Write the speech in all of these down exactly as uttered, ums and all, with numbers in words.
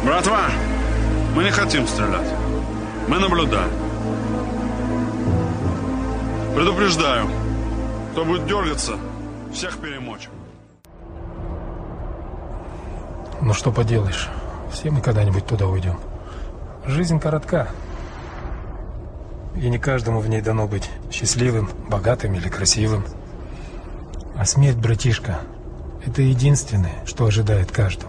Братва, мы не хотим стрелять. Мы наблюдаем. Предупреждаю, кто будет дергаться, всех перемочь. Ну что поделаешь, все мы когда-нибудь туда уйдем. Жизнь коротка. И не каждому в ней дано быть счастливым, богатым или красивым. А смерть, братишка, это единственное, что ожидает каждого.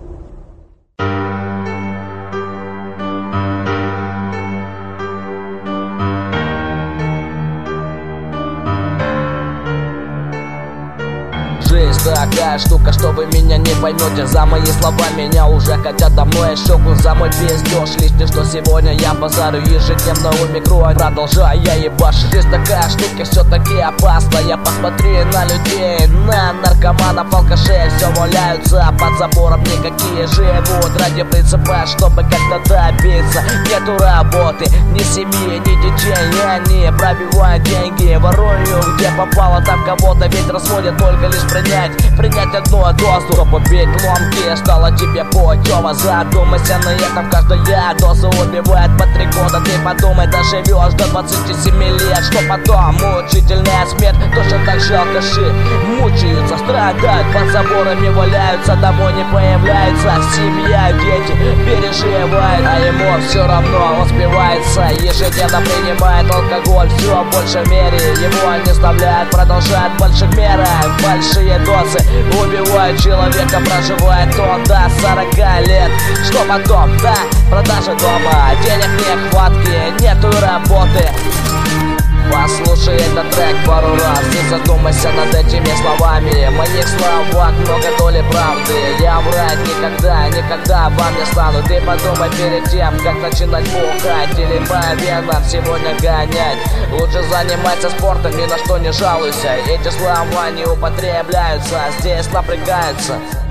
Жизнь такая штука, что вы меня не поймете. За мои слова меня уже хотят давно я щеку. За мой пиздеж лишний, что сегодня я базарю ежедневно у микро, продолжаю я ебашить. Жизнь такая штука, все-таки опасная. Посмотри на людей, на наркоманов, алкашей. Все валяются под забором, никакие живут ради принципа, чтобы как-то добиться. Нету работы, ни семьи, ни детей. Они пробивают деньги, воруют где попало, там кого-то ведь разводят. Только лишь принять, принять одну дозу, чтобы убить ломки, стало тебе путево. Задумайся на этом, каждая доза убивает по три года. Ты подумай, доживешь до двадцати семи лет. Что потом? Мучительная смерть. Точно так же алкаши мучаются, страдают, под заборами валяются, домой не появляются. Семья, дети переживают, а ему все равно, он спивается. Ежедневно принимает алкоголь, все в большей мере. Его не оставляют, продолжает в больших мерах. Большие дозы убивают человека, проживает он до сорока лет. Что потом? Да, продажа дома, денег нехватки, нету работы. Послушай этот трек пару раз и задумайся над этими словами. В моих словах много доли правды. Я врать никогда, никогда вам не стану. Ты подумай перед тем, как начинать бухать или по венам сегодня гонять. Лучше занимайся спортом, ни на что не жалуйся. Эти слова не употребляются, здесь напрягаются.